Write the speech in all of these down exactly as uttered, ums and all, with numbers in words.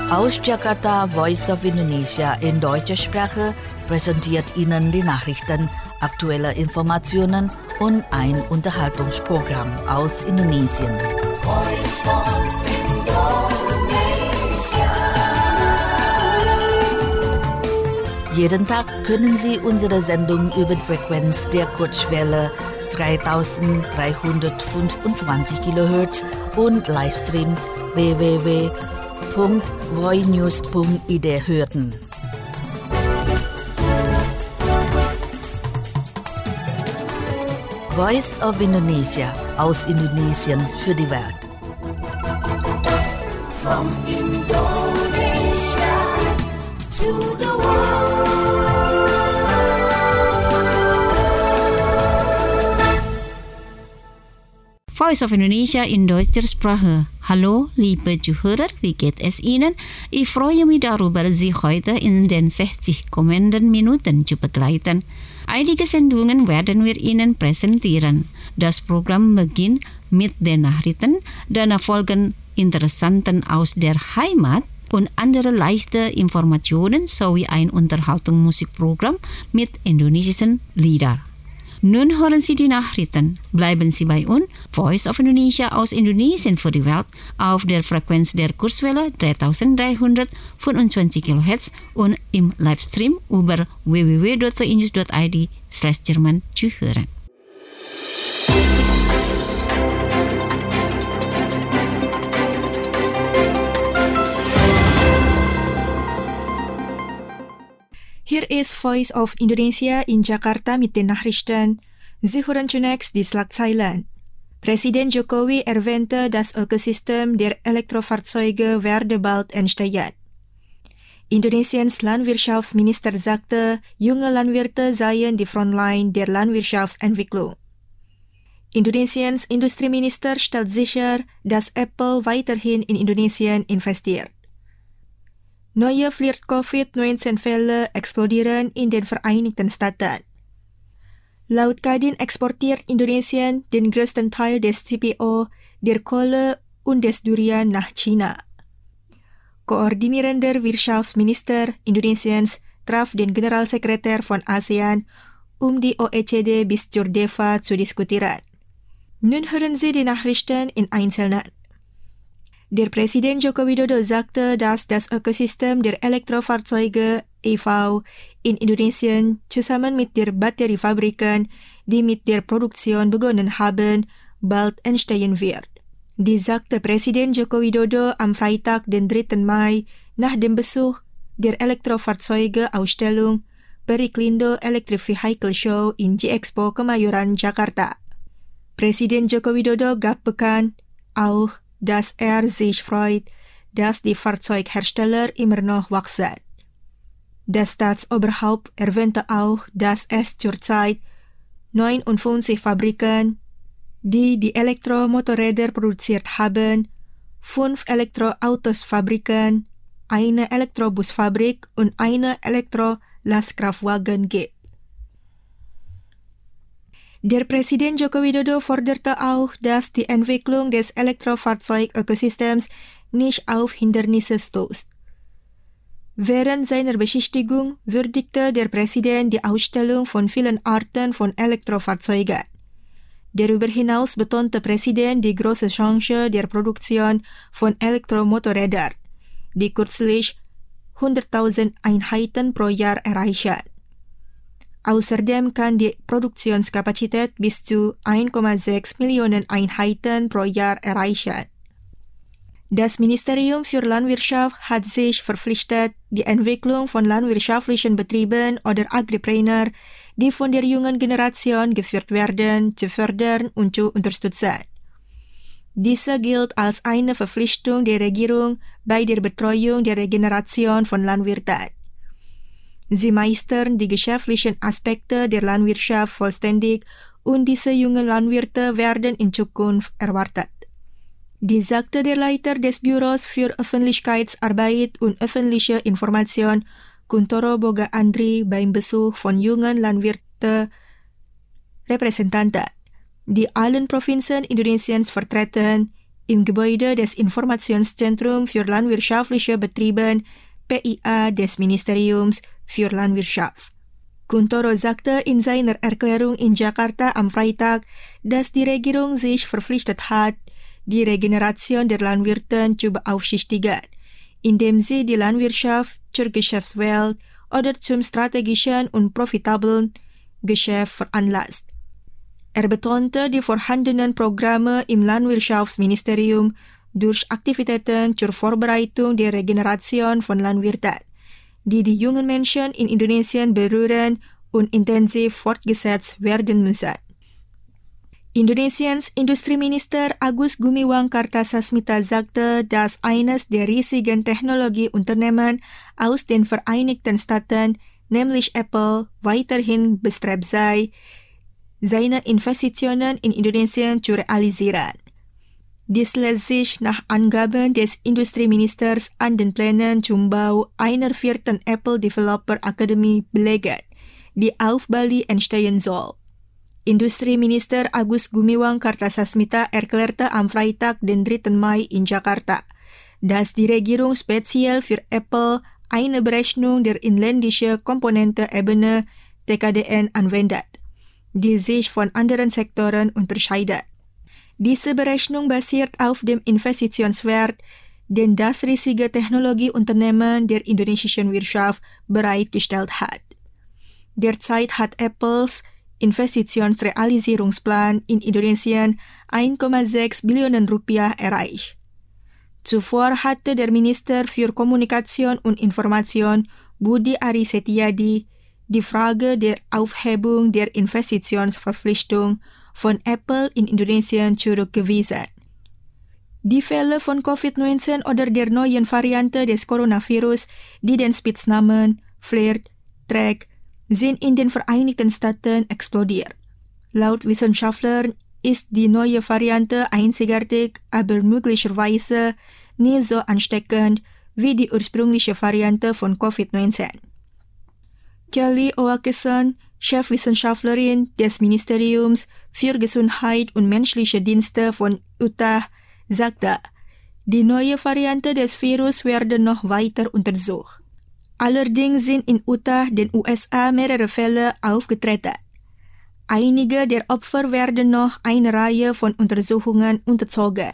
Aus Jakarta, Voice of Indonesia in deutscher Sprache präsentiert Ihnen die Nachrichten, aktuelle Informationen und ein Unterhaltungsprogramm aus Indonesien. Voice of Indonesia. Jeden Tag können Sie unsere Sendung über die Frequenz der Kurzwelle dreitausenddreihundertfünfundzwanzig Kilohertz und Livestream w w w punkt voinews punkt i d hören. Voice of Indonesia aus Indonesien für die Welt. From Indonesia to the world. Voice of Indonesia in deutscher Sprache. Hallo, liebe Zuhörer, wie geht es Ihnen? Ich freue mich darüber, Sie heute in den sechzig kommenden Minuten zu begleiten. Einige Sendungen werden wir Ihnen präsentieren. Das Programm beginnt mit den Nachrichten, danach folgen Interessanten aus der Heimat und andere leichte Informationen sowie ein Unterhaltungsmusikprogramm mit indonesischen Liedern. Nun hören Sie die Nachrichten. Bleiben Sie bei uns. Voice of Indonesia aus Indonesien für die Welt auf der Frequenz der Kurzwelle dreitausenddreihundertfünfundzwanzig Kilohertz und im Livestream über w w w punkt voinews punkt i d slash German zu hören. Hier ist Voice of Indonesia in Jakarta mit den Nachrichten. Sie hören zunächst die Schlagzeilen. Presiden Jokowi erwähnte, das Ökosystem der Elektrofahrzeuge werde bald entstehen. Indonesiens Landwirtschaftsminister sagte, junge Landwirte seien die Frontline der Landwirtschaftsentwicklung. Indonesiens Industrieminister stellt sicher, dass Apple weiterhin in Indonesien investiert. Neue Flirt-Covid neunzehn-Fälle explodieren in den Vereinigten Staaten. Laut Kadin exportiert Indonesien den größten Teil des C P O, der Kohle und des Durian nach China. Koordinierender Wirtschaftsminister Indonesiens traf den Generalsekretär von ASEAN, um die O E C D bis zur D E F A zu diskutieren. Nun hören Sie die Nachrichten in Einzelnen. Der Präsident Joko Widodo sagte, dass das Ökosystem der Elektrofahrzeuge E V in Indonesien zusammen mit der Batteriefabriken, die mit der Produktion begonnen haben, bald entstehen wird. Dies sagte Präsident Joko Widodo am Freitag, den dritten Mai, nach dem Besuch der Elektrofahrzeuge-Ausstellung Periklindo Electric Vehicle Show in G-Expo Kemayoran, Jakarta. Präsident Joko Widodo gab bekannt, auch dass er sich freut, dass die Fahrzeughersteller immer noch wachsen. Das Staatsoberhaupt erwähnte auch, dass es zurzeit neunundfünfzig Fabriken, die die Elektromotorräder produziert haben, fünf Elektroautosfabriken, eine Elektrobusfabrik und eine Elektrolastkraftwagen gibt. Der Präsident Joko Widodo forderte auch, dass die Entwicklung des Elektrofahrzeugökosystems nicht auf Hindernisse stößt. Während seiner Besichtigung würdigte der Präsident die Ausstellung von vielen Arten von Elektrofahrzeugen. Darüber hinaus betonte der Präsident die große Chance der Produktion von Elektromotorrädern, die kürzlich hunderttausend Einheiten pro Jahr erreichen. Außerdem kann die Produktionskapazität bis zu eins Komma sechs Millionen Einheiten pro Jahr erreichen. Das Ministerium für Landwirtschaft hat sich verpflichtet, die Entwicklung von landwirtschaftlichen Betrieben oder Agripreneur, die von der jungen Generation geführt werden, zu fördern und zu unterstützen. Diese gilt als eine Verpflichtung der Regierung bei der Betreuung der Regeneration von Landwirten. Sie meistern die geschäftlichen Aspekte der Landwirtschaft vollständig und diese jungen Landwirte werden in Zukunft erwartet. Dies sagte der Leiter des Büros für Öffentlichkeitsarbeit und öffentliche Information, Kuntoro Boga Andri, beim Besuch von jungen Landwirte-Repräsentanten, die allen Provinzen Indonesiens vertreten, im Gebäude des Informationszentrum für landwirtschaftliche Betriebe P I A des Ministeriums für Landwirtschaft. Kuntoro sagte in seiner Erklärung in Jakarta am Freitag, dass die Regierung sich verpflichtet hat, die Regeneration der Landwirte zu beaufsichtigen, indem sie die Landwirtschaft zur Geschäftswelt oder zum strategischen und profitablen Geschäft veranlasst. Er betonte die vorhandenen Programme im Landwirtschaftsministerium durch Aktivitäten zur Vorbereitung der Regeneration von Landwirten, die die jungen Menschen in Indonesien berühren und intensiv fortgesetzt werden müssen. Indonesiens Industrieminister Agus Gumiwang Kartasasmita sagte, dass eines der riesigen Technologieunternehmen aus den Vereinigten Staaten, nämlich Apple, weiterhin bestrebt sei, seine Investitionen in Indonesien zu realisieren. Dies lässt sich nach Angaben des Industrieministers an den Plänen zum Bau einer vierten Apple Developer Academy belegen, die auf Bali entstehen soll. Industrieminister Agus Gumiwang Kartasasmita erklärte am Freitag, den dritten Mai in Jakarta, dass die Regierung speziell für Apple eine Berechnung der inländischen Komponentenebene T K D N anwendet, die sich von anderen Sektoren unterscheidet. Diese Berechnung basiert auf dem Investitionswert, den das riesige Technologieunternehmen der indonesischen Wirtschaft bereitgestellt hat. Derzeit hat Apples Investitionsrealisierungsplan in Indonesien eins Komma sechs Billionen Rupiah erreicht. Zuvor hatte der Minister für Kommunikation und Information Budi Ari Setiadi die Frage der Aufhebung der Investitionsverpflichtung von Apple in Indonesien zurückgewiesen. Die Fälle von Covid neunzehn oder der neuen Variante des Coronavirus, die den Spitznamen Flirt trägt, sind in den Vereinigten Staaten explodiert. Laut Wissenschaftlern ist die neue Variante einzigartig, aber möglicherweise nie so ansteckend wie die ursprüngliche Variante von Covid neunzehn. Kelly Oakeson, Chefwissenschaftlerin des Ministeriums für Gesundheit und menschliche Dienste von Utah, sagte, die neue Variante des Virus werde noch weiter untersucht. Allerdings sind in Utah, den U S A, mehrere Fälle aufgetreten. Einige der Opfer werden noch eine Reihe von Untersuchungen unterzogen.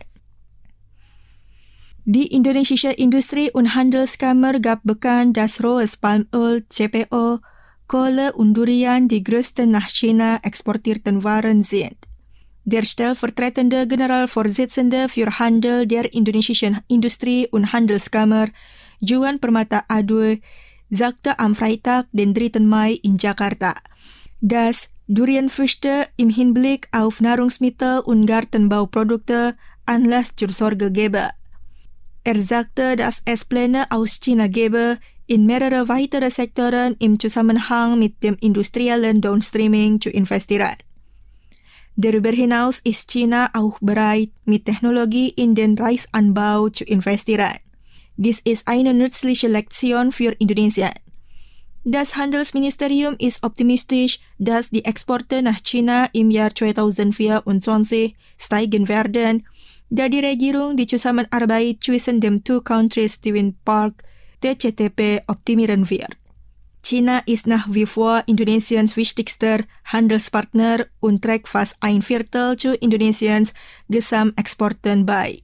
Die indonesische Industrie- und Handelskammer gab bekannt, dass rohes Palmöl, C P O, Kohle und Durian die größten nach China exportierten Waren sind. Der stellvertretende Generalvorsitzende für Handel der indonesischen Industrie- und Handelskammer, Juan Permata Aduh, sagte am Freitag, den dritten Mai in Jakarta, dass Durianfrüchte im Hinblick auf Nahrungsmittel und Gartenbauprodukte Anlass zur Sorge gebe. Er sagte, dass es Pläne aus China gebe, in mehrere weitere Sektoren im Zusammenhang mit dem industriellen Downstreaming zu investieren. Darüber hinaus ist China auch bereit, mit Technologie in den Reisanbau zu investieren. Dies ist eine nützliche Lektion für Indonesien. Das Handelsministerium ist optimistisch, dass die Exporte nach China im Jahr zwanzig vierundzwanzig steigen werden, da die Regierung die Zusammenarbeit zwischen dem Two Countries Twin Park T C T P optimieren wird. China ist nach wie vor Indonesiens wichtigster Handelspartner und trägt fast ein Viertel zu Indonesiens Gesamtexporten bei.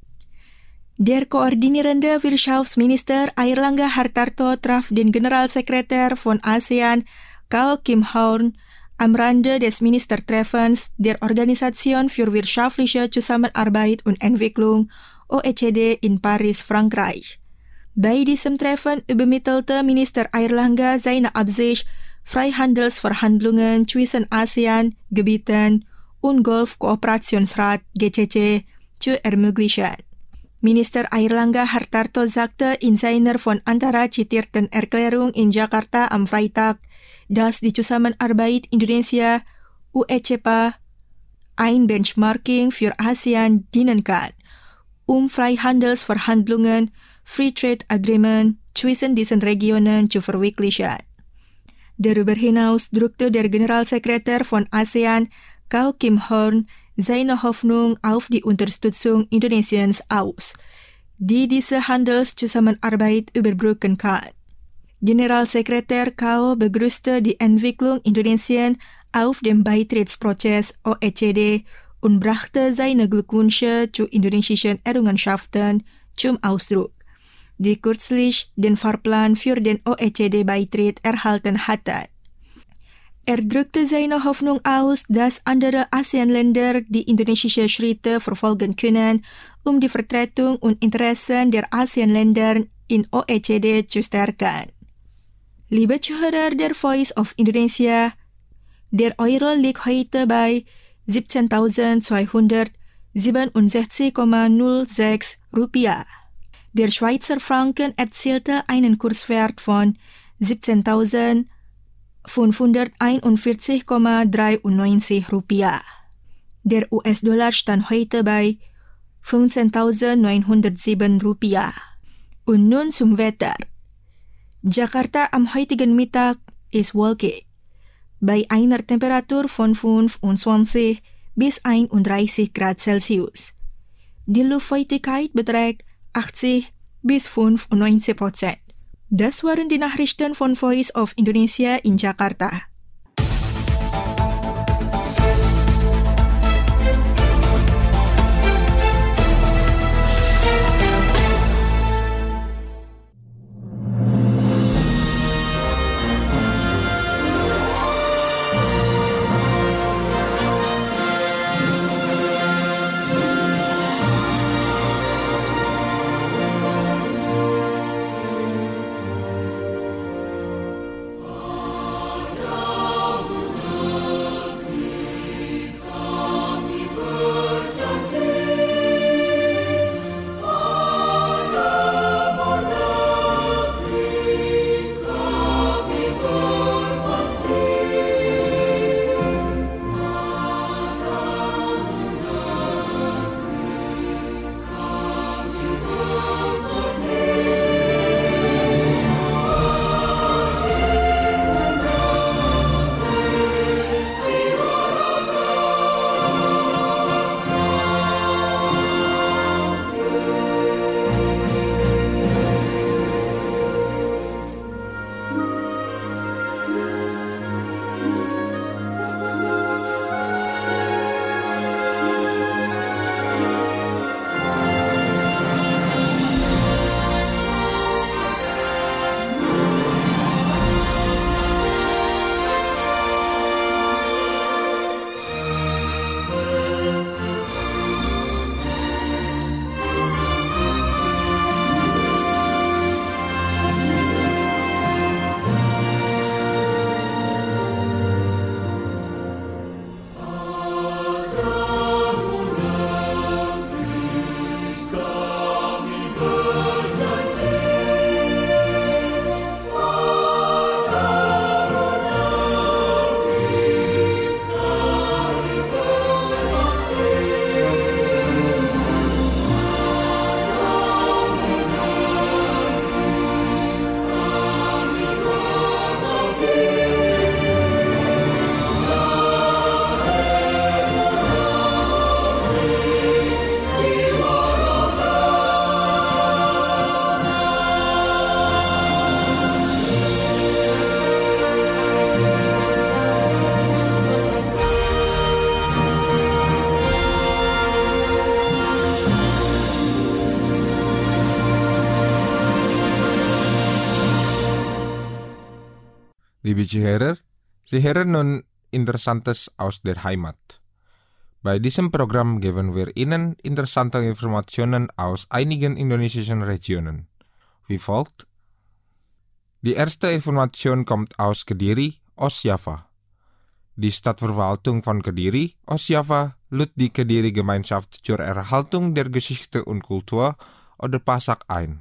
Der koordinierende Wirtschaftsminister Airlangga Hartarto traf den Generalsekretär von ASEAN, Kao Kim Hoorn, am Rande des Ministertreffens der Organisation für wirtschaftliche Zusammenarbeit und Entwicklung O E C D in Paris, Frankreich. Bei diesem Treffen übermittelte Minister Airlangga seine Absicht, Freihandelsverhandlungen zwischen ASEAN-Gebieten und Golf-Kooperationsrat G C C zu ermöglichen. Minister Airlangga Hartarto sagte in seiner von Antara zitierten Erklärung in Jakarta am Freitag, dass die Zusammenarbeit Indonesia U E C P A ein Benchmarking für ASEAN dienen kann, um Freihandelsverhandlungen, Free Trade Agreement zwischen diesen Regionen zu verwirklichen. Darüber hinaus drückte der Generalsekretär von ASEAN, Kao Kim Hoorn, seine Hoffnung auf die Unterstützung Indonesiens aus, die diese Handelszusammenarbeit überbrücken kann. Generalsekretär K O begrüßte die Entwicklung Indonesien auf dem Beitrittsprozess O E C D und brachte seine Glückwünsche zu indonesischen Errungenschaften zum Ausdruck, die kürzlich den Fahrplan für den O E C D-Beitritt erhalten hatten. Er drückte seine Hoffnung aus, dass andere ASEAN-Länder die indonesische Schritte verfolgen können, um die Vertretung und Interessen der ASEAN-Länder in O E C D zu stärken. Liebe Zuhörer der Voice of Indonesia, der Euro liegt heute bei siebzehntausendzweihundertsiebenundsechzig Komma null sechs Rupiah. Der Schweizer Franken erzielte einen Kurswert von siebzehntausendfünfhunderteinundvierzig Komma dreiundneunzig Rupiah. Der U S-Dollar stand heute bei fünfzehntausendneunhundertsieben Rupiah. Und nun zum Wetter. Jakarta am heutigen Mittag ist wolkig, bei einer Temperatur von fünfundzwanzig bis einunddreißig Grad Celsius. Die Luftfeuchtigkeit beträgt achtzig bis fünfundneunzig Prozent. Das waren die Nachrichten von Voice of Indonesia in Jakarta. Liebe Zuhörer, Sie hören nun Interessantes aus der Heimat. Bei diesem Programm geben wir Ihnen interessante Informationen aus einigen indonesischen Regionen. Wie folgt: Die erste Information kommt aus Kediri, Ostjava. Die Stadtverwaltung von Kediri, Ostjava, lud die Kediri-Gemeinschaft zur Erhaltung der Geschichte und Kultur oder PASAK ein,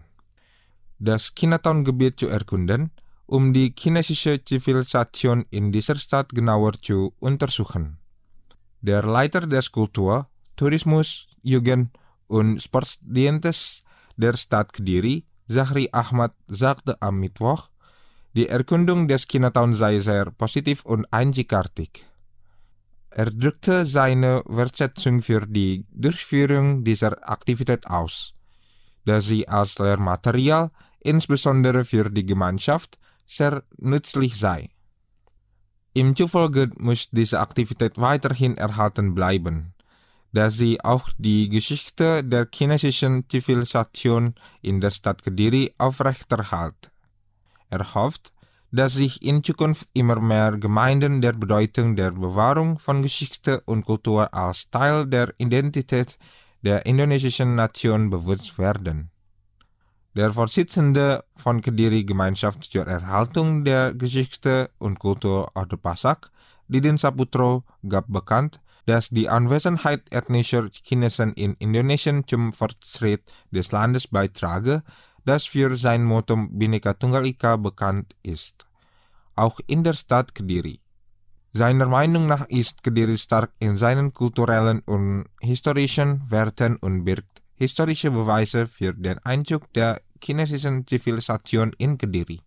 das Chinatown-Gebiet zu erkunden, um die chinesische Zivilisation in dieser Stadt genauer zu untersuchen. Der Leiter des Kultur-, Tourismus-, Jugend- und Sportdienstes der Stadt Kediri, Zachri Ahmad, sagte am Mittwoch, die Erkundung des Chinatown sei sehr positiv und einzigartig. Er drückte seine Wertschätzung für die Durchführung dieser Aktivität aus, da sie als Lehrmaterial, insbesondere für die Gemeinschaft, sehr nützlich sei. Ihm zufolge muss diese Aktivität weiterhin erhalten bleiben, da sie auch die Geschichte der chinesischen Zivilisation in der Stadt Kediri aufrechterhält. Er hofft, dass sich in Zukunft immer mehr Gemeinden der Bedeutung der Bewahrung von Geschichte und Kultur als Teil der Identität der indonesischen Nation bewusst werden. Der Vorsitzende von Kediri Gemeinschaft zur Erhaltung der Geschichte und Kultur Orde Pasak, Didin Saputro, gab bekannt, dass die Anwesenheit ethnischer Chinesen in Indonesien zum Fortschritt des Landes beitrage, das für sein Motto Bhinneka Tunggal Ika bekannt ist, auch in der Stadt Kediri. Seiner Meinung nach ist Kediri stark in seinen kulturellen und historischen Werten und birgt historische Beweise für den Einzug der chinesischen Zivilisation in Kediri.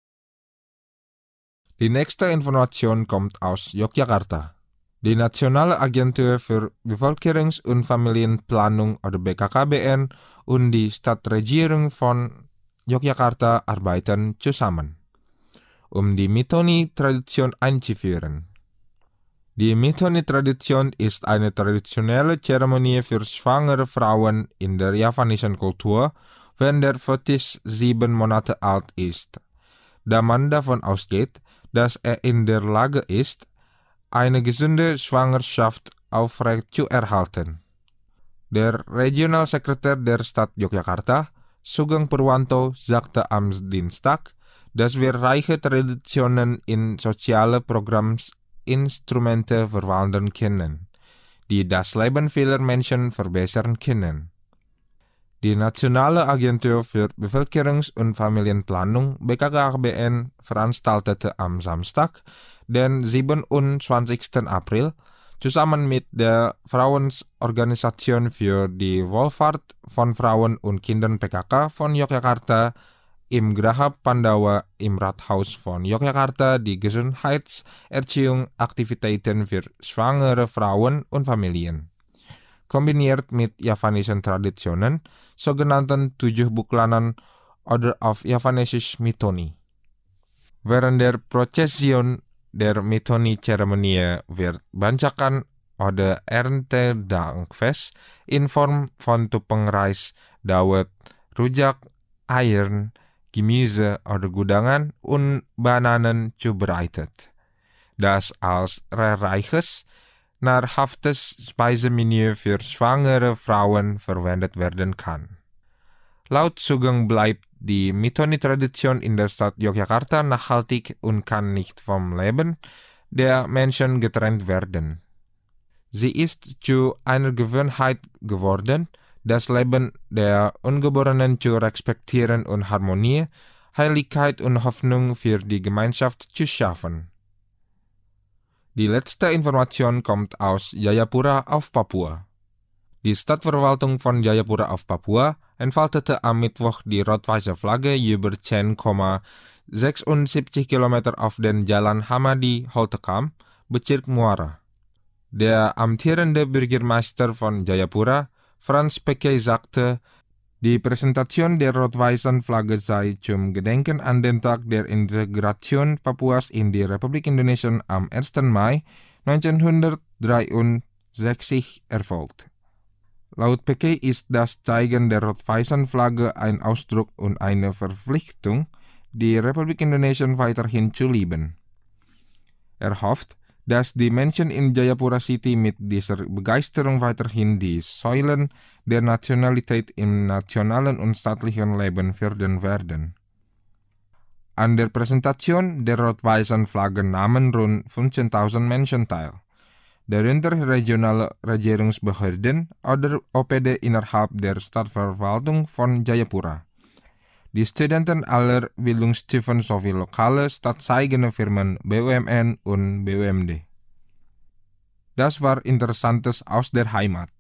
Die nächste Information kommt aus Yogyakarta. Die Nationale Agentur für Bevölkerungs- und Familienplanung oder B K K B N und die Stadtregierung von Yogyakarta arbeiten zusammen, um die Mithoni-Tradition einzuführen. Die Mithoni-Tradition ist eine traditionelle Zeremonie für schwangere Frauen in der javanischen Kultur, wenn der Fötus sieben Monate alt ist, da man davon ausgeht, dass er in der Lage ist, eine gesunde Schwangerschaft aufrecht zu erhalten. Der Regionalsekretär der Stadt Yogyakarta, Sugeng Purwanto, sagte am Dienstag, dass wir reiche Traditionen in soziale Programminstrumente verwandeln können, die das Leben vieler Menschen verbessern können. Die Nationale Agentur für Bevölkerungs- und Familienplanung B K K B N veranstaltete am Samstag, den siebenundzwanzigsten April, zusammen mit der Frauenorganisation für die Wohlfahrt von Frauen und Kindern P K K von Yogyakarta im Graha Pandawa im Rathaus von Yogyakarta die Gesundheitserziehung Aktivitäten für schwangere Frauen und Familien, kombiniert mit javanischen Traditionen, sogenannten tujuh buklanan oder auf Javanesisch Mithoni. Während der Prozession der Mithoni-Zeremonie wird Bancakan oder Erntedankfest in Form von Tupeng Reis, Dawet, Rujak, Eiern, Gemüse oder Gudangan und Bananen zubereitet, das als reiches, nahrhaftes Speisemenü für schwangere Frauen verwendet werden kann. Laut Sugeng bleibt die Mithoni-Tradition in der Stadt Yogyakarta nachhaltig und kann nicht vom Leben der Menschen getrennt werden. Sie ist zu einer Gewohnheit geworden, das Leben der Ungeborenen zu respektieren und Harmonie, Heiligkeit und Hoffnung für die Gemeinschaft zu schaffen. Die letzte Information kommt aus Jayapura auf Papua. Die Stadtverwaltung von Jayapura auf Papua entfaltete am Mittwoch die rot-weiße Flagge über zehn Komma sechsundsiebzig Kilometer auf den Jalan Hamadi Holtekam, Bezirk Muara. Der amtierende Bürgermeister von Jayapura, Franz Peke, sagte, die Präsentation der rot-weißen Flagge sei zum Gedenken an den Tag der Integration Papuas in die Republik Indonesien am ersten Mai neunzehnhundertdreiundsechzig erfolgt. Laut Peke ist das Zeigen der rot-weißen Flagge ein Ausdruck und eine Verpflichtung, die Republik Indonesien weiterhin zu lieben. Er hofft, dass die Menschen in Jayapura City mit dieser Begeisterung weiterhin die Säulen der Nationalität im nationalen und staatlichen Leben fördern werden. An der Präsentation der rot-weißen Flagge nahmen rund fünfzehntausend Menschen teil, darunter regionale Regierungsbehörden oder O P D innerhalb der Stadtverwaltung von Jayapura, die Studenten aller Bildungsstufen sowie lokale staatseigene Firmen, B U M N und B U M D. Das war Interessantes aus der Heimat.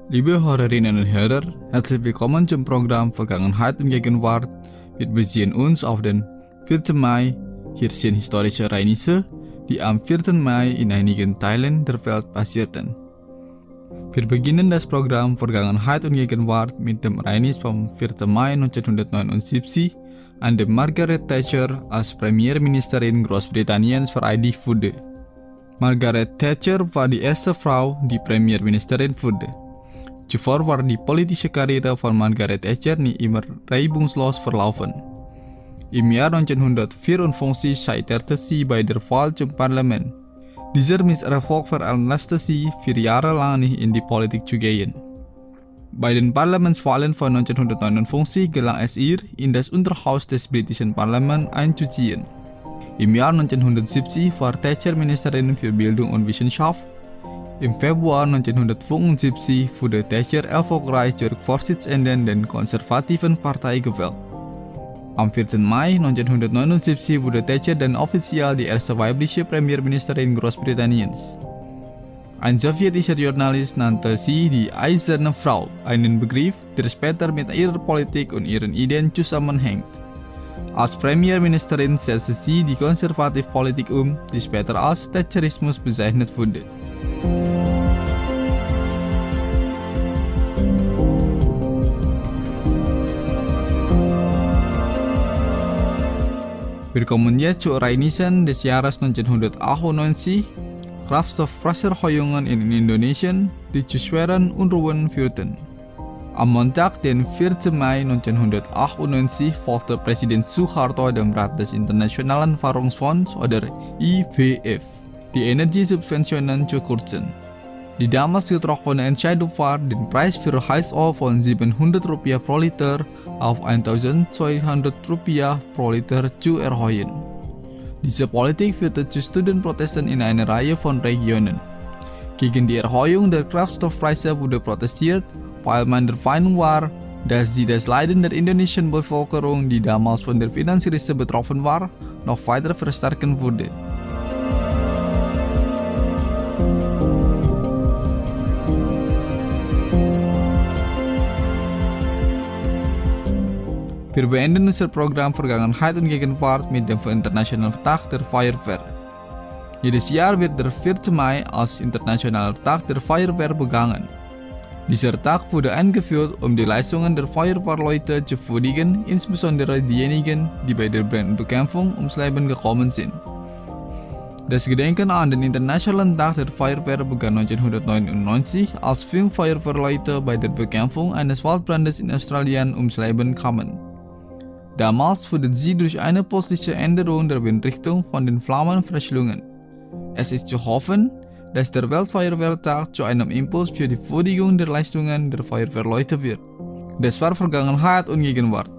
Liebe Hörerinnen und Hörer, herzlich willkommen zum Programm Vergangenheit und Gegenwart. Wir beziehen uns auf den vierten Mai. Hier sind historische Ereignisse, die am vierten Mai in einigen Teilen der Welt passierten. Wir beginnen das Programm Vergangenheit und Gegenwart mit dem Ereignis vom vierten Mai neunzehnhundertneunundsiebzig, an dem Margaret Thatcher als Premierministerin Großbritanniens vereidigt wurde. Margaret Thatcher war die erste Frau, die Premierministerin wurde. Zuvor war die politische Karriere von Margaret Thatcher nicht immer reibungslos verlaufen. Im Jahr neunzehnhundertvierundfünfzig scheiterte sie bei der Wahl zum Parlament. Dieser Misserfolg veranlasste sie, vier Jahre lang nicht in die Politik zu gehen. Bei den Parlamentswahlen von neunzehnhundertneunundfünfzig gelang es ihr, in das Unterhaus des britischen Parlaments einzuziehen. Im Jahr neunzehnhundertsiebzig war Thatcher Ministerin für Bildung und Wissenschaft. Im Februar neunzehnhundertfünfundsiebzig wurde Thatcher erfolgreich zur Vorsitzenden der konservativen Partei gewählt. Am vierten Mai neunzehnhundertneunundsiebzig wurde Thatcher dann offiziell die erste weibliche Premierministerin Großbritanniens. Ein sowjetischer Journalist nannte sie die Eiserne Frau, einen Begriff, der später mit ihrer Politik und ihren Ideen zusammenhängt. Als Premierministerin setzte sie die konservative Politik um, die später als Thatcherismus bezeichnet wurde. Wir kommen jetzt zu Ereignissen des Jahres neunzehnhundertachtundneunzig. Kraftstoffwasserheuungen in Indonesien, die zu schweren Unruhen führten. Am Montag, den vierten Mai neunzehnhundertachtundneunzig, folgte Präsident Suharto dem Rat des Internationalen Währungsfonds oder I W F, die Energiesubventionen zu kürzen. Die damals getroffene Entscheidung war, den Preis für Heißöl von siebenhundert Rupiah pro Liter auf eintausendzweihundert Rupiah pro Liter zu erhöhen. Diese Politik führte zu Studentenprotesten in einer Reihe von Regionen. Gegen die Erhöhung der Kraftstoffpreise wurde protestiert, weil man der Meinung war, dass sie das Leiden der indonesischen Bevölkerung, die damals von der Finanzkrise betroffen war, noch weiter verstärken würde. Wir beenden unser Programm Vergangenheit und Gegenwart mit dem Internationalen Tag der Feuerwehr. Jedes Jahr wird der vierten Mai als Internationaler Tag der Feuerwehr begangen. Dieser Tag wurde eingeführt, um die Leistungen der Feuerwehrleute zu würdigen, insbesondere diejenigen, die bei der Brandbekämpfung ums Leben gekommen sind. Das Gedenken an den Internationalen Tag der Feuerwehr begann neunzehnhundertneunundneunzig, als fünf Feuerwehrleute bei der Bekämpfung eines Waldbrandes in Australien ums Leben kamen. Damals wurden sie durch eine plötzliche Änderung der Windrichtung von den Flammen verschlungen. Es ist zu hoffen, dass der Weltfeuerwehrtag zu einem Impuls für die Würdigung der Leistungen der Feuerwehrleute wird. Das war Vergangenheit und Gegenwart.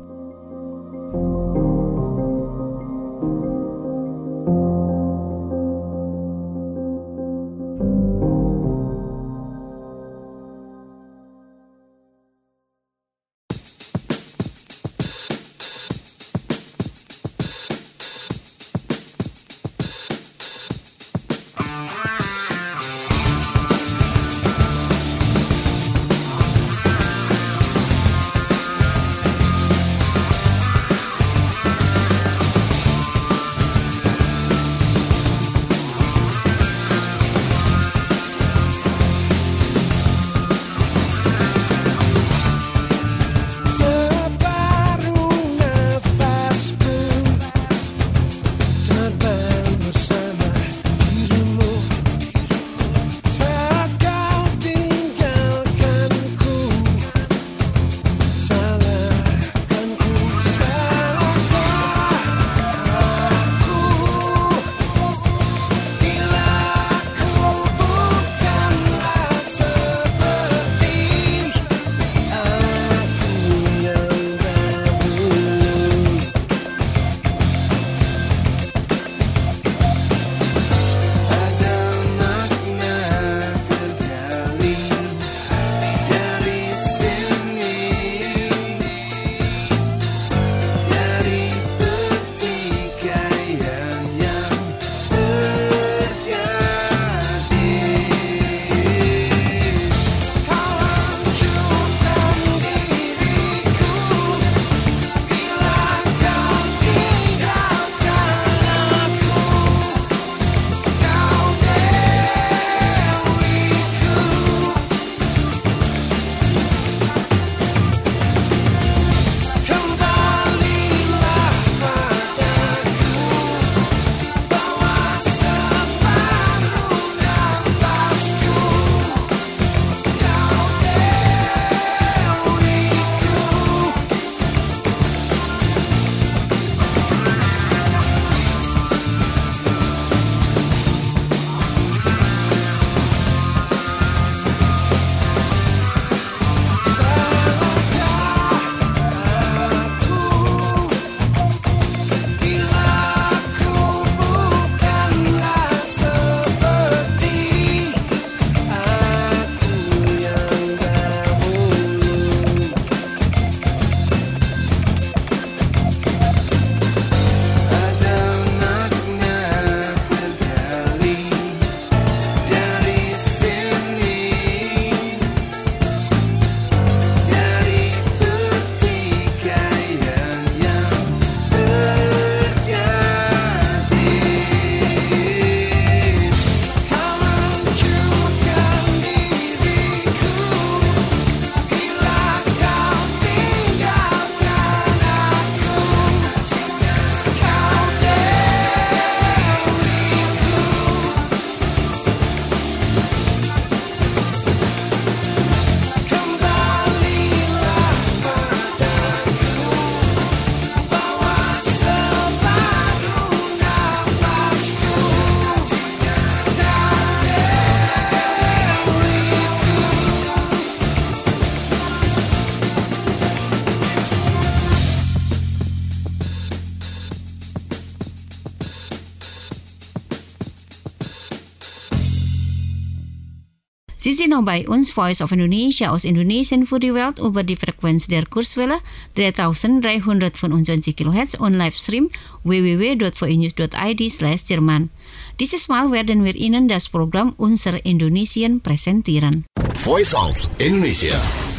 Sie sind auch bei uns Voice of Indonesia aus Indonesien für die Welt über die Frequenz der Kurzwelle dreitausenddreihundertfünfundzwanzig Kilohertz und Livestream w w w dot v i news dot i d slash Jerman. Dieses Mal werden wir Ihnen das Programm Unser Indonesien präsentieren. Voice of Indonesia.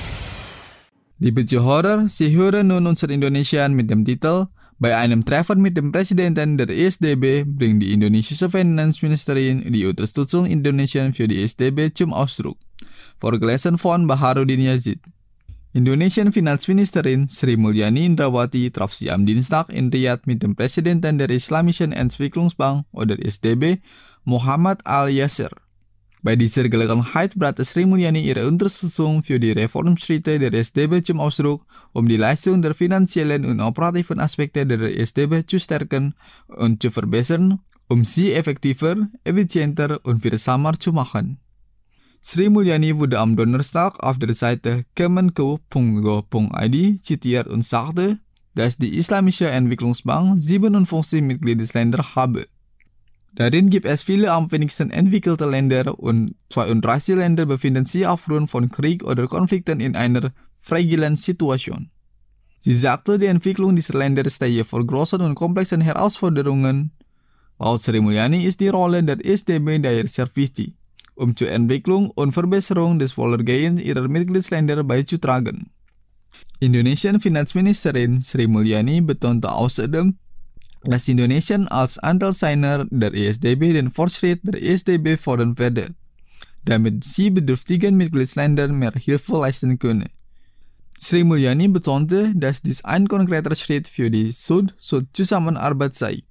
Liebe Zuhörer, Sie hören nun unser Indonesian mit dem Titel Bei einem Treffen mit dem Präsidenten der E S D B bringt die indonesische Finanzministerin die Unterstützung Indonesien für die E S D B zum Ausdruck. Vorgelesen von Baharudin Yazid. Indonesian Finanzministerin Sri Mulyani Indrawati traf sie am Dienstag in Riyadh mit dem Präsidenten der Islamischen Entwicklungsbank oder E S D B, Muhammad Al-Yasser. Bei dieser Gelegenheit brachte Sri Mulyani ihre Unterstützung für die Reformschritte der E S D B zum Ausdruck, um die Leistung der finanziellen und operativen Aspekte der E S D B zu stärken und zu verbessern, um sie effektiver, effizienter und wirksamer zu machen. Sri Mulyani wurde am Donnerstag auf der Seite kemenko punkt go punkt i d zitiert und sagte, dass die Islamische Entwicklungsbank siebenundfünfzig Mitgliedsländer habe. Darin gibt es viele am wenigsten entwickelte Länder und zweiunddreißig Länder befinden sich aufgrund von Krieg oder Konflikten in einer fragilen Situation. Sie sagte, die Entwicklung dieser Länder stehe vor großen und komplexen Herausforderungen. Laut Sri Mulyani ist die Rolle der E S D B daher sehr wichtig, um zur Entwicklung und Verbesserung des Wohlergehens ihrer Mitgliedsländer beizutragen. Indonesian Finanzministerin Sri Mulyani betonte außerdem, dass Indonesien als Anteilseigner der E S D B den Fortschritt der E S D B fördern werde, damit sie bedürftigen Mitgliedsländern mehr Hilfe leisten könne. Sri Mulyani betonte, dass dies ein konkreter Schritt für die Sud-Sud-Zusammenarbeit sei.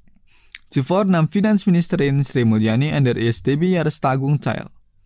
Zuvor nahm Finanzministerin Sri Mulyani an der E S D B-Jahrestagung teil.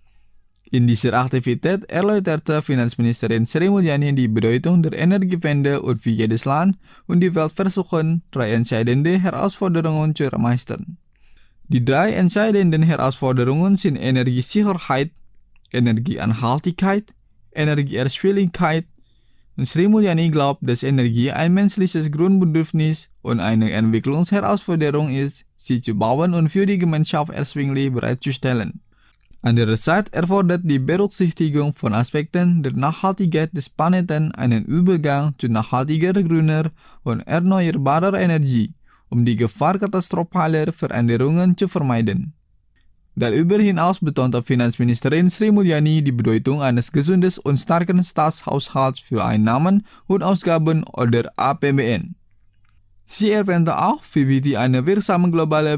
In dieser Aktivität erläuterte Finanzministerin Sri Mulyani die Bedeutung der Energiewende und wie jedes Land und die Welt versuchen, drei entscheidende Herausforderungen zu meistern. Die drei entscheidenden Herausforderungen sind Energiesicherheit, Energieanhaltigkeit, Energieerschwinglichkeit. Und Sri Mulyani glaubt, dass Energie ein menschliches Grundbedürfnis und eine Entwicklungsherausforderung ist, sie zu bauen und für die Gemeinschaft erschwinglich bereitzustellen. Andererseits erfordert die Berücksichtigung von Aspekten der Nachhaltigkeit des Planeten einen Übergang zu nachhaltiger, grüner und erneuerbarer Energie, um die Gefahr katastrophaler Veränderungen zu vermeiden. Darüber hinaus betonte Finanzministerin Sri Mulyani die Bedeutung eines gesunden und starken Staatshaushalts für Einnahmen und Ausgaben oder A P B N. Sie erwähnte auch, wie wichtig eine wirksame globale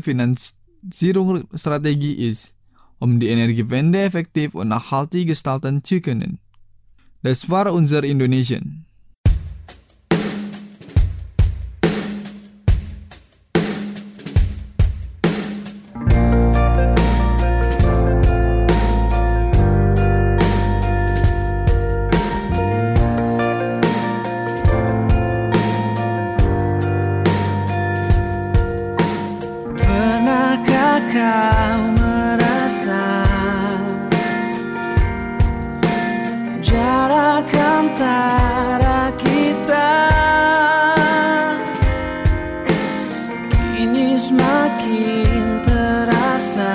Finanzierungsstrategie ist, um die Energiewende effektiv und nachhaltig gestalten zu können. Das war unser Indonesien. Pernahkah kau jarak antara kita kini semakin terasa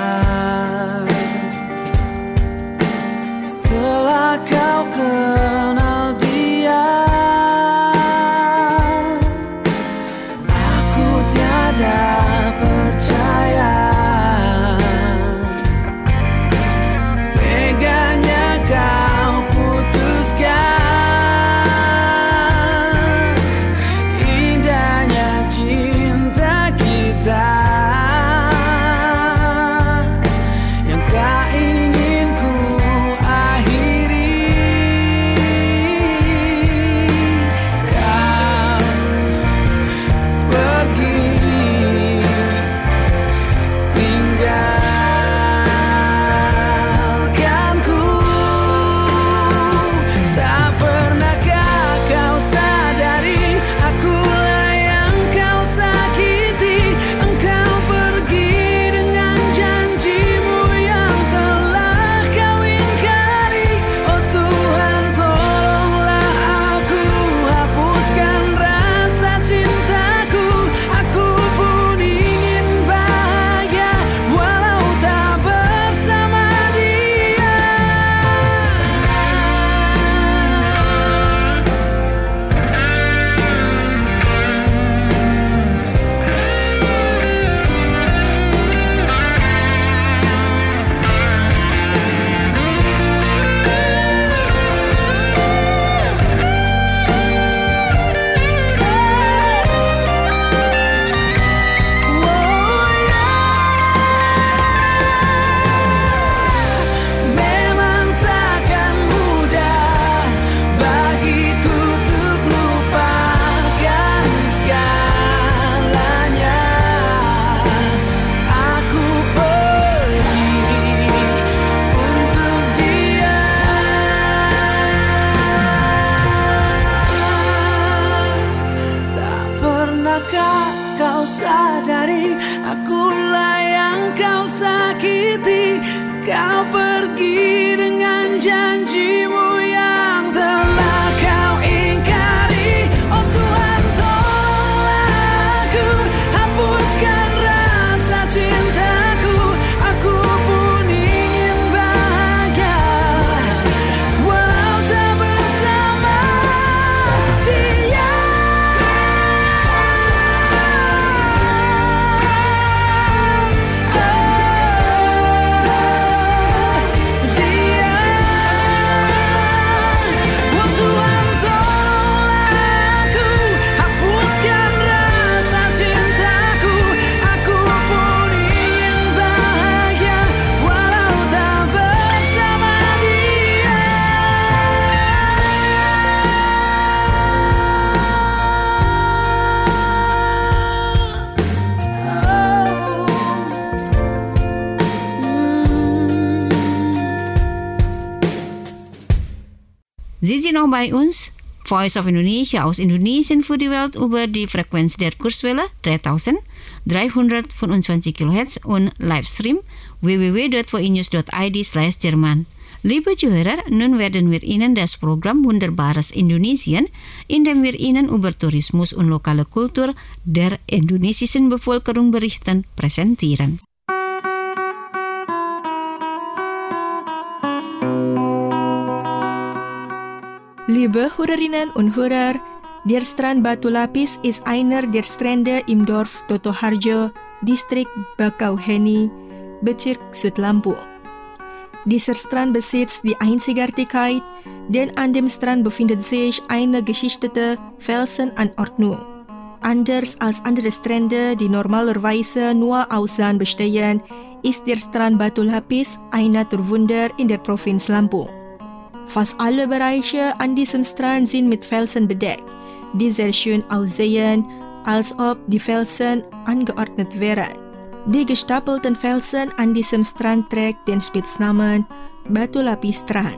setelah kau kenal dia. Aku tiada percaya teganya kau indahnya cinta kita yang tak ingin ku akhiri. janjimu yang telah kau ingkari. Oh Tuhan, tolong aku, hapuskan rasa cintaku. Aku pun ingin bahagia, walau tak bersama dia. Sie sind noch bei uns, Voice of Indonesia aus Indonesien für die Welt über die Frequenz der Kurzwelle dreitausenddreihundertfünfundzwanzig Kilohertz und Livestream w w w dot v i news dot i d slash Jerman. Liebe Zuhörer, nun werden wir Ihnen das Programm Wunderbares Indonesien, in dem wir Ihnen über Tourismus und lokale Kultur der indonesischen Bevölkerung berichten, präsentieren. Liebe Hörerinnen und Hörer, der Strand Batu Lapis ist einer der Strände im Dorf Totoharjo, Distrikt Bakauheni, Bezirk Südlampung. Dieser Strand besitzt die Einzigartigkeit, denn an dem Strand befindet sich eine geschichtete Felsenanordnung. Anders als andere Strände, die normalerweise nur aus Sand bestehen, ist der Strand Batu Lapis ein Naturwunder in der Provinz Lampung. Fast alle Bereiche an diesem Strand sind mit Felsen bedeckt, die sehr schön aussehen, als ob die Felsen angeordnet wären. Die gestapelten Felsen an diesem Strand trägt den Spitznamen Batu Lapis Strand.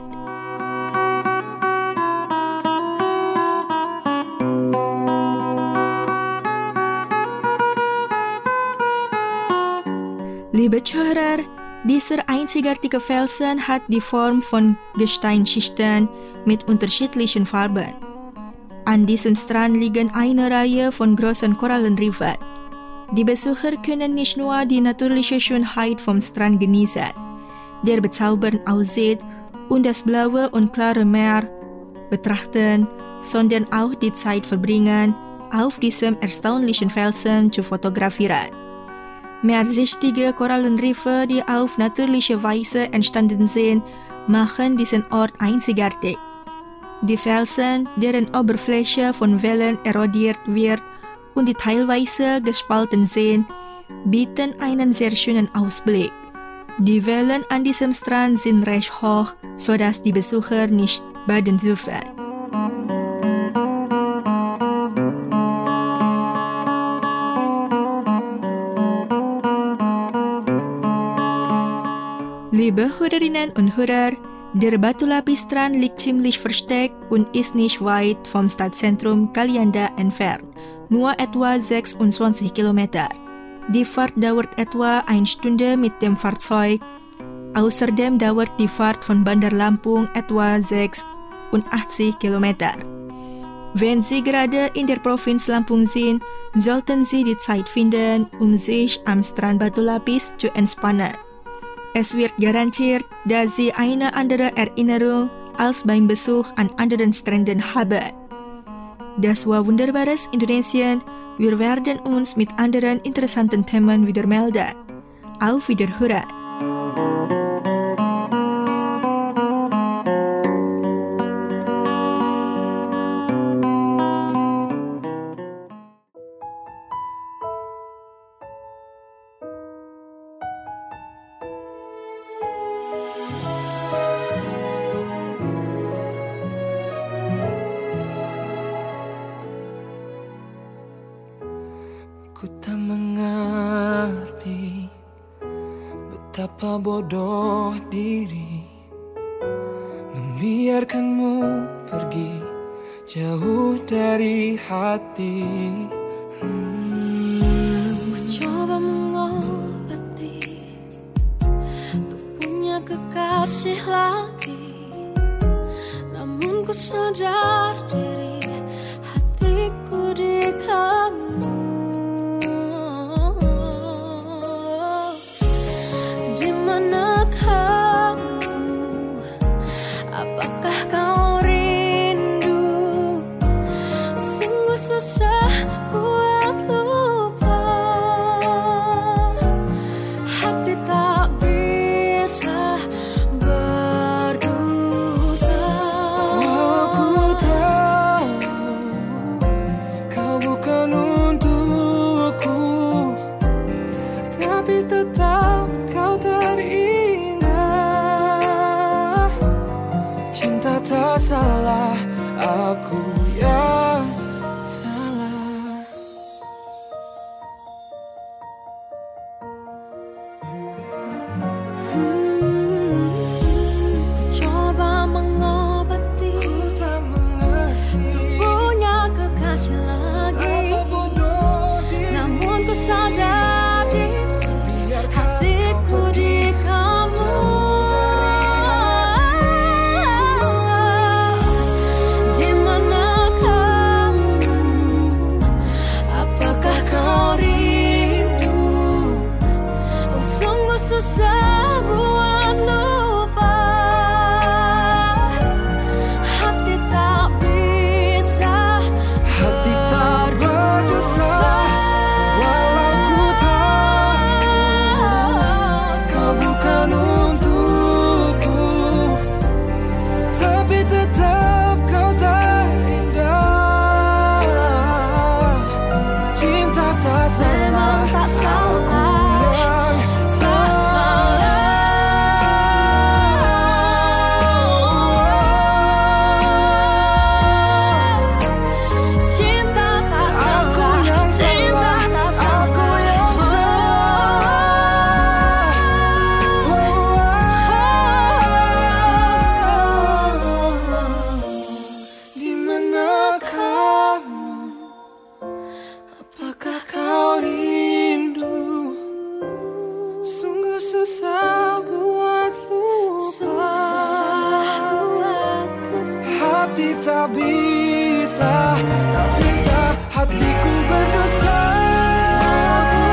Liebe Zuhörer, dieser einzigartige Felsen hat die Form von Gesteinsschichten mit unterschiedlichen Farben. An diesem Strand liegen eine Reihe von großen Korallenriffen. Die Besucher können nicht nur die natürliche Schönheit vom Strand genießen, der bezaubernd aussieht, und das blaue und klare Meer betrachten, sondern auch die Zeit verbringen, auf diesem erstaunlichen Felsen zu fotografieren. Mehrsichtige Korallenriffe, die auf natürliche Weise entstanden sind, machen diesen Ort einzigartig. Die Felsen, deren Oberfläche von Wellen erodiert wird und die teilweise gespalten sind, bieten einen sehr schönen Ausblick. Die Wellen an diesem Strand sind recht hoch, sodass die Besucher nicht baden dürfen. Liebe Hörerinnen und Hörer, der Batu Lapis Strand liegt ziemlich versteckt und ist nicht weit vom Stadtzentrum Kalianda entfernt, nur etwa sechsundzwanzig Kilometer. Die Fahrt dauert etwa eine Stunde mit dem Fahrzeug. Außerdem dauert die Fahrt von Bandar Lampung etwa sechsundachtzig Kilometer. Wenn Sie gerade in der Provinz Lampung sind, sollten Sie die Zeit finden, um sich am Strand Batu Lapis zu entspannen. Es wird garantiert, dass Sie eine andere Erinnerung als beim Besuch an anderen Stränden haben. Das war Wunderbares Indonesien. Wir werden uns mit anderen interessanten Themen wieder melden. Auf Wiederhören! Ku tak mengerti betapa bodoh diri membiarkanmu pergi jauh dari hati. hmm. Ku coba mengobati untuk punya kekasih lagi, ku sadar diri hatiku di kamu. Di mana kamu? Apakah kau rindu? Sungguh susah buat lupa. Hati tak bisa berdosa. Walau ku tahu kau bukan untukku, tapi tetap kau terindah. Cinta tak salah, aku yang salah. Hmm, ku coba mengobati, Ku tak mengerti punya kekasih lagi. apa bodoh diri. Namun ku sadar diri Biarkan hatiku di kamu. Di mana kamu? Apakah kau rindu? Oh, sungguh susah buat lupa. Hati tak bisa Hati tak berdusta. Walau ku tahu kau bukan untukku, tapi tetap kau terindah. Cinta tak salah, memang tak salah. yang Tak salah. Cinta tak Aku salah. yang Cinta salah, tak aku salah. yang salah. Di mana kamu? Apakah kau rindu? Sungguh susah buat lupa. Hati tak bisa, tak bisa hatiku berdosa. Aku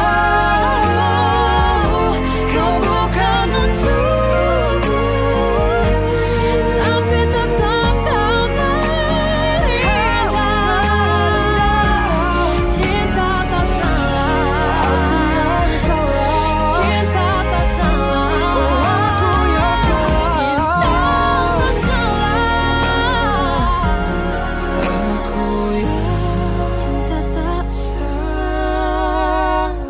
tahu kau bukan untukku, Tapi tetap kau terindah. Cinta tak salah. aku yang salah. Cinta tak salah. Aku yang salah. Cinta tak salah. Aku yang Cinta tak salah.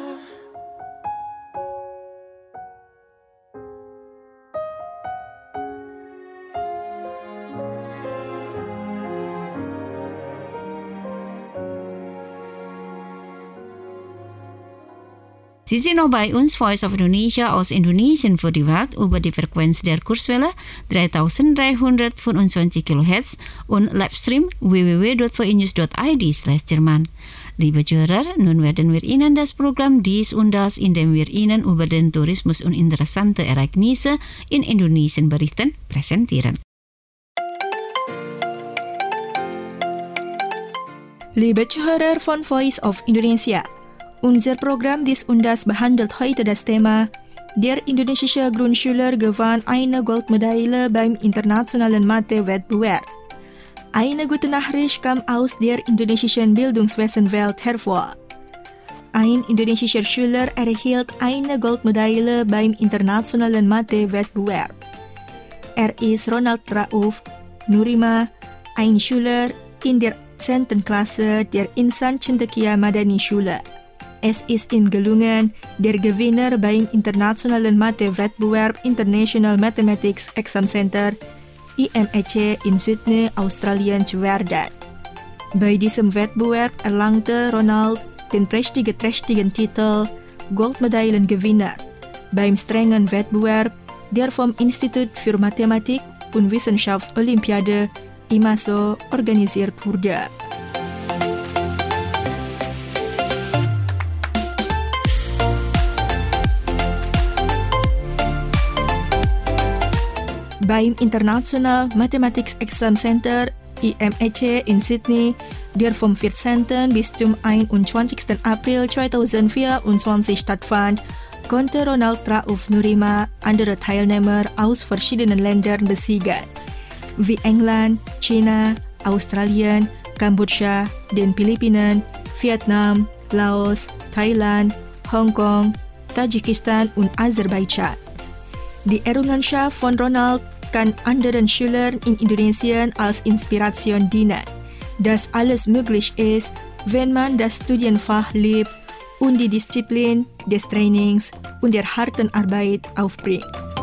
Sie sind noch bei uns, Voice of Indonesia aus Indonesien für die Welt über die Frequenz der Kurzwelle dreitausenddreihundertfünfundzwanzig Kilohertz und Livestream w w w punkt v i news punkt i d slash Jerman. Liebe Zuhörer, nun werden wir Ihnen das Programm Dies und Das, in dem wir Ihnen über den Tourismus und interessante Ereignisse in Indonesien berichten, präsentieren. Liebe Zuhörer von Voice of Indonesia, unser Programm Dies und Das behandelt heute das Thema Der indonesische Grundschüler gewann eine Goldmedaille beim internationalen Mathe-Wettbewerb. Eine gute Nachricht kam aus der indonesischen Bildungswesenwelt hervor. Ein indonesischer Schüler erhielt eine Goldmedaille beim internationalen Mathe-Wettbewerb. Er ist Ronald Rauf Nurima, ein Schüler in der zehnten Klasse der Insan Cendekia Madani Schule. Es ist ihm gelungen, der Gewinner beim internationalen Mathe-Wettbewerb International Mathematics Exam Center I M E C in Sydney, Australien zu werden. Bei diesem Wettbewerb erlangte Ronald den prestigeträchtigen Titel Goldmedaillengewinner beim strengen Wettbewerb, der vom Institut für Mathematik und Wissenschaftsolympiade I M A S O organisiert wurde. beim International Mathematics Exam Center I M E C in Sydney, der vom vierzehnten bis zum einundzwanzigsten April zweitausendvierundzwanzig stattfand, konnte Ronald Raouf Nurima andere Teilnehmer aus verschiedenen Ländern besiegen, wie England, China, Australien, Kambodscha, den Philippinen, Vietnam, Laos, Thailand, Hongkong, Tadschikistan und Aserbaidschan. Die Errungenschaft von Ronald kann anderen Schülern in Indonesien als Inspiration dienen, dass alles möglich ist, wenn man das Studienfach liebt und die Disziplin des Trainings und der harten Arbeit aufbringt.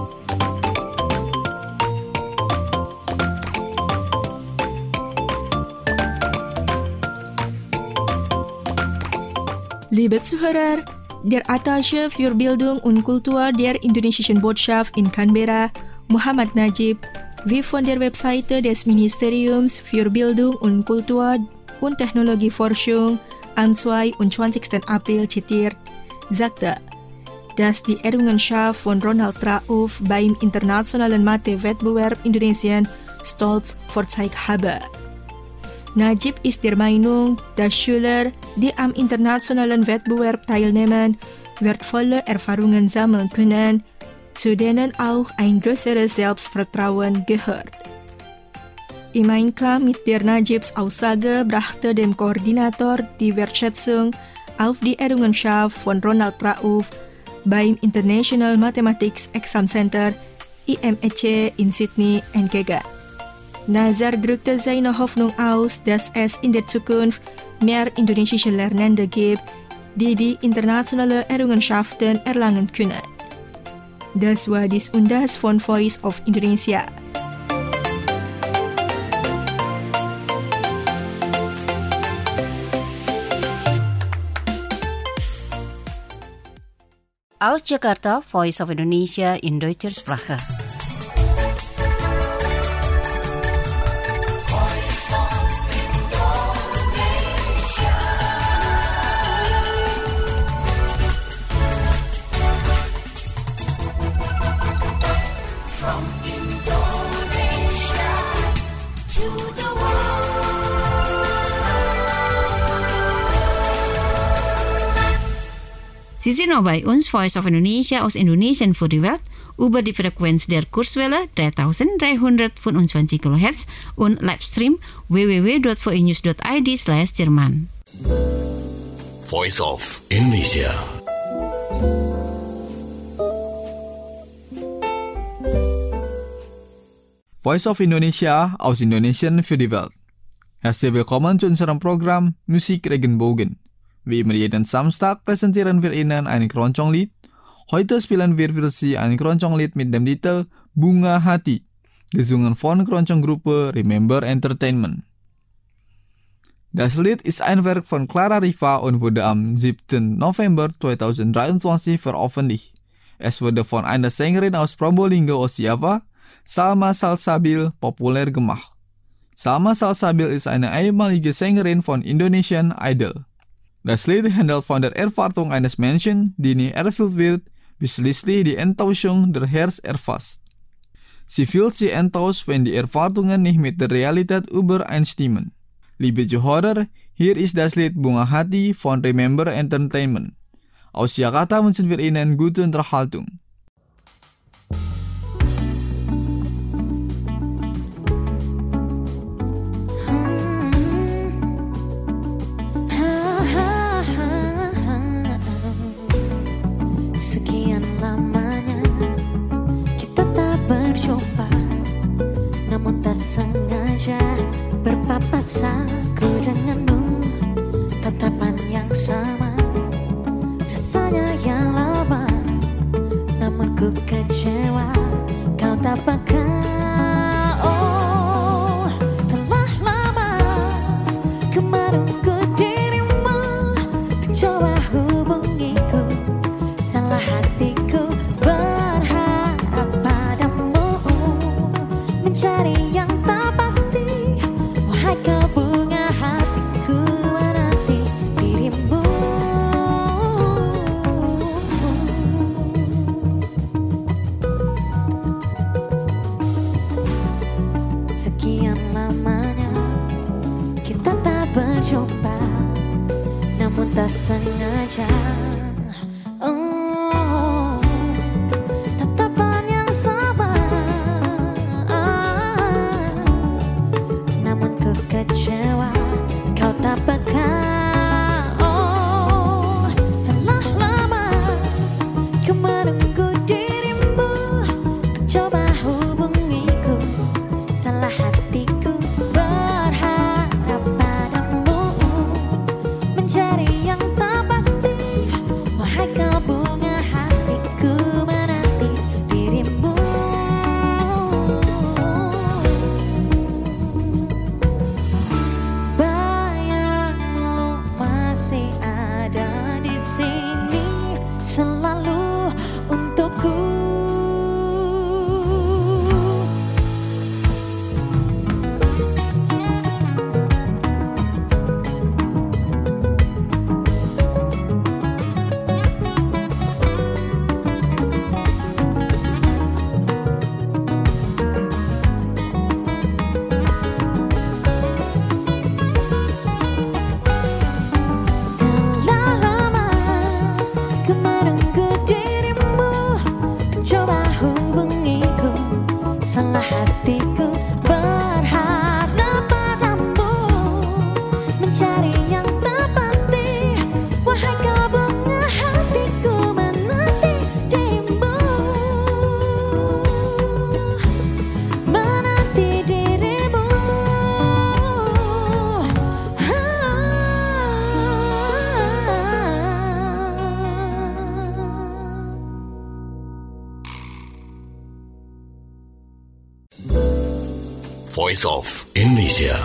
Liebe Zuhörer, der Attaché für Bildung und Kultur der indonesischen Botschaft in Canberra, Muhammad Najib, wie von der Webseite des Ministeriums für Bildung und Kultur und Technologieforschung am zweiundzwanzigsten April zitiert, sagte, dass die Errungenschaft von Ronald Raouf beim internationalen Mathe-Wettbewerb Indonesien stolz vorzeigt habe. Najib ist der Meinung, dass Schüler, die am internationalen Wettbewerb teilnehmen, wertvolle Erfahrungen sammeln können, zu denen auch ein größeres Selbstvertrauen gehört. Im Einklang mit der Najibs Aussage brachte dem Koordinator die Wertschätzung auf die Errungenschaft von Ronald Raouf beim International Mathematics Exam Center I M E C in Sydney entgegen. Nazar drückte seine Hoffnung aus, dass es in der Zukunft mehr indonesische Lernende gibt, die die internationale Errungenschaften erlangen können. Das war dies und das von Voice of Indonesia. Aus Jakarta, Voice of Indonesia in Deutscher Sprache. Sie sind noch bei uns, Voice of Indonesia aus Indonesien für die Welt, über die Frequenz der Kurzwelle dreitausenddreihundertfünfundzwanzig Kilohertz und Livestream w w w dot v i news dot i d slash Jerman. Voice of Indonesia. Voice of Indonesia aus Indonesien für die Welt. Herzlich willkommen zu unserem Programm Musik Regenbogen. Wie immer jeden Samstag präsentieren wir Ihnen ein Keroncong-Lied. Heute spielen wir für Sie ein Keroncong-Lied mit dem Titel Bunga Hati, gesungen von Keroncong-Gruppe Remember Entertainment. Das Lied ist ein Werk von Clara Riva und wurde am siebten November zweitausenddreiundzwanzig veröffentlicht. Es wurde von einer Sängerin aus Probolinggo, Java, Salma Salsabil, populär gemacht. Salma Salsabil ist eine ehemalige Sängerin von Indonesian Idol. Das Lied handelt von der Erwartung eines Menschen, die nicht erfüllt wird, bis schließlich die Enttäuschung der Herz erfasst. Sie fühlt sich enttäuscht, wenn die Erwartungen nicht mit der Realität übereinstimmen. Liebe Zuhörer, hier ist das Lied Bunga Hati von Remember Entertainment. Aus Jakarta wünschen wir Ihnen gute Unterhaltung. Sengaja berpapasan ku denganmu, tatapan yang sama, rasanya yang lama, namun ku kecewa, kau tak peka. Oh, telah lama ku menunggu dirimu, coba hubungiku, salah hatiku berharap padamu, mencari yang tak pasti, wahai kau bunga hatiku menanti dirimu. saja. Oh, tatapan yang sabar. Namun ku kecewa, kau tak peka. Oh, telah lama ku menunggu dirimu untuk coba hubungiku. Salah hatiku berharap padamu, mencari yang tak pasti. Wahai kau bunga hatiku, menanti dirimu. Bayangmu masih ada di sini selalu untukku. Telah lama ku menunggu dirimu untuk coba hubungiku. Salah hatiku berharap padamu, mencari yang tak pasti. Wahai kau bunga hatiku, menanti dirimu. Menanti dirimu. Voice of Indonesia.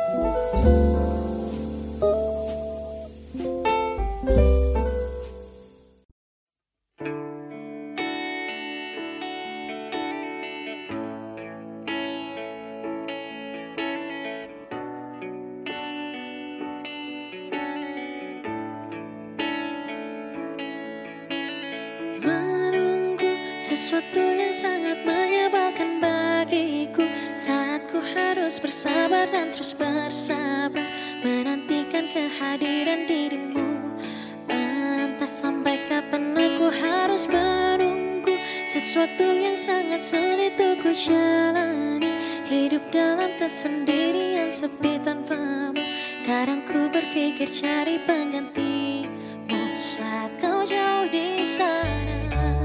Menunggu sesuatu yang sangat menyebalkan bagiku, saat ku harus bersabar dan terus bersabar menantikan kehadiran dirimu. Entah sampai kapan aku harus menunggu sesuatu yang sangat sulit untuk ku jalani. Hidup dalam kesendirian sepi tanpamu. Kadang ku berpikir cari penggantimu saat kau jauh di sana.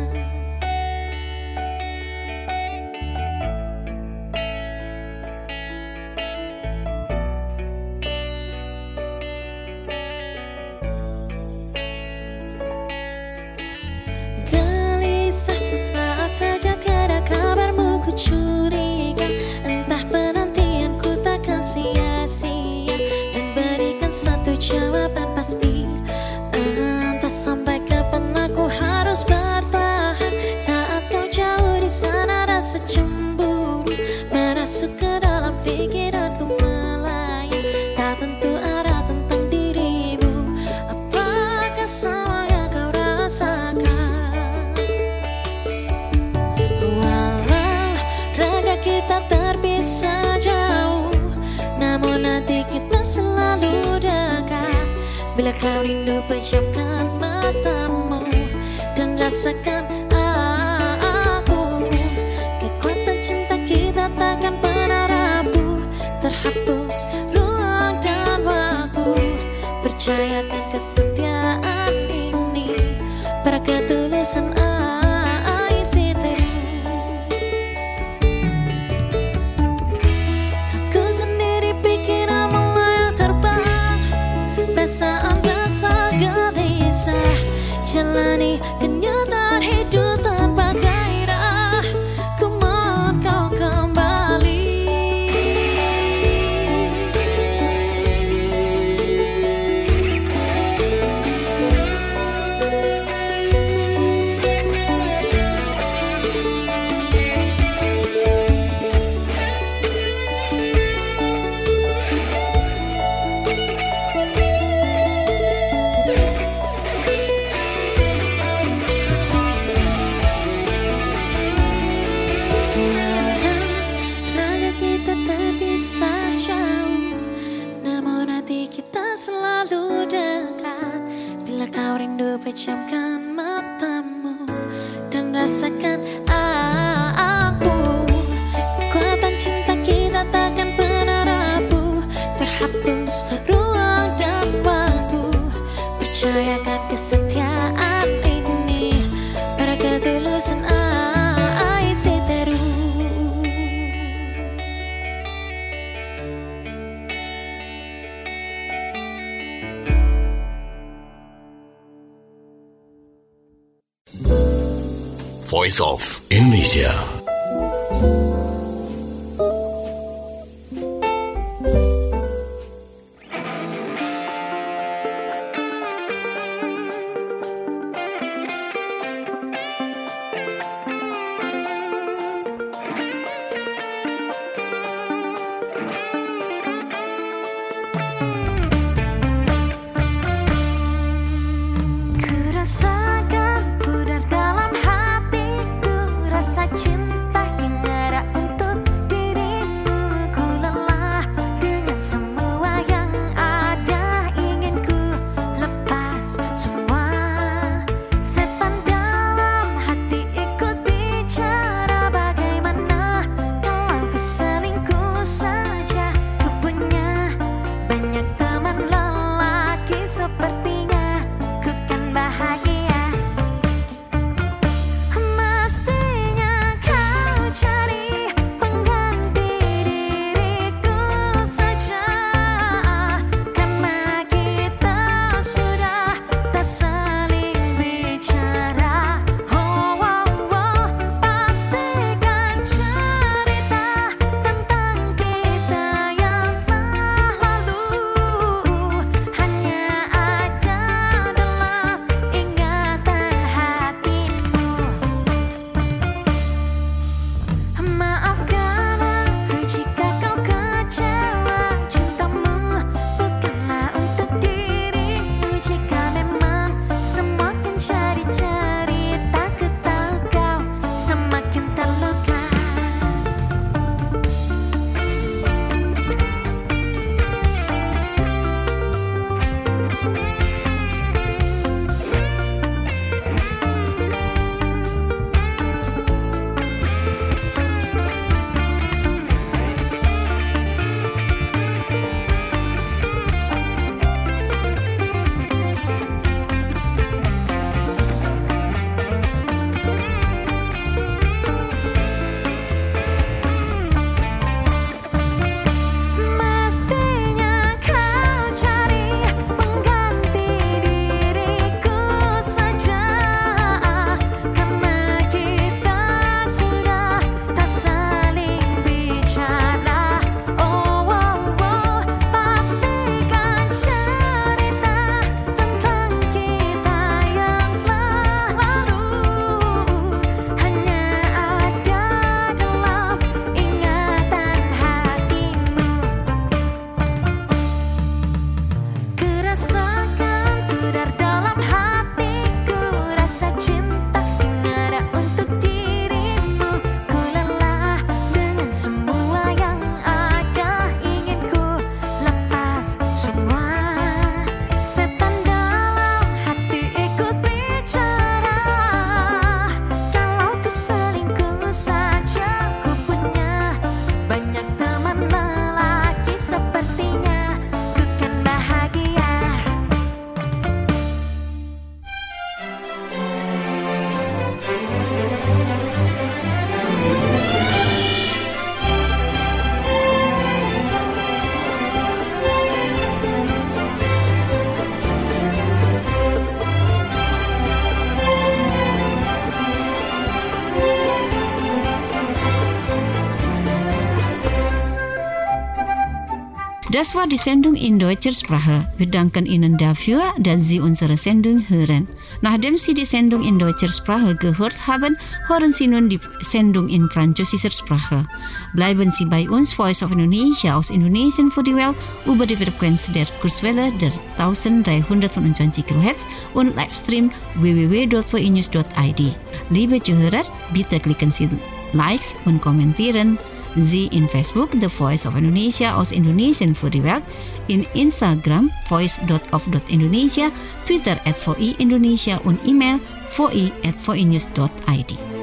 Gelisah sesaat saja tiada kabarmu, ku curiga entah penantianku takkan sia-sia, dan berikan satu jawaban pasti. Entah sampai kapan aku harus bertahan saat kau jauh di sana. Rasa cemburu merasuk ke dalam pikiranku melayang, tak tentu arah tentang dirimu. Apakah sama yang kau rasakan? Walau raga kita terpisah jauh, namun nanti kita selalu dekat. Bila kau rindu pejamkan matamu dan rasakan aku. Kekuatan cinta kita takkan pernah rapuh, terhapus ruang dan waktu. Percayakan kesetiaan ini pada ketulusan I C T. Saat ku sendiri pikiran melayang terbang, perasaan rasa gelisah, jalani kenyataan hidup. Voice of Indonesia. Das war die Sendung in deutscher Sprache. Wir danken Ihnen dafür, dass Sie unsere Sendung hören. Nachdem Sie die Sendung in deutscher Sprache gehört haben, hören Sie nun die Sendung in französischer Sprache. Bleiben Sie bei uns, Voice of Indonesia aus Indonesien für die Welt, über die Frequenz der Kurswelle der dreizehnhundertfünfundzwanzig Kilohertz und Livestream w w w punkt v i news punkt i d. Liebe Zuhörer, bitte klicken Sie Likes und kommentieren Sie in Facebook The Voice of Indonesia aus Indonesien für die Welt, in Instagram voice dot of dot indonesia, Twitter at v i indonesia und E-Mail v i at v i news dot i d.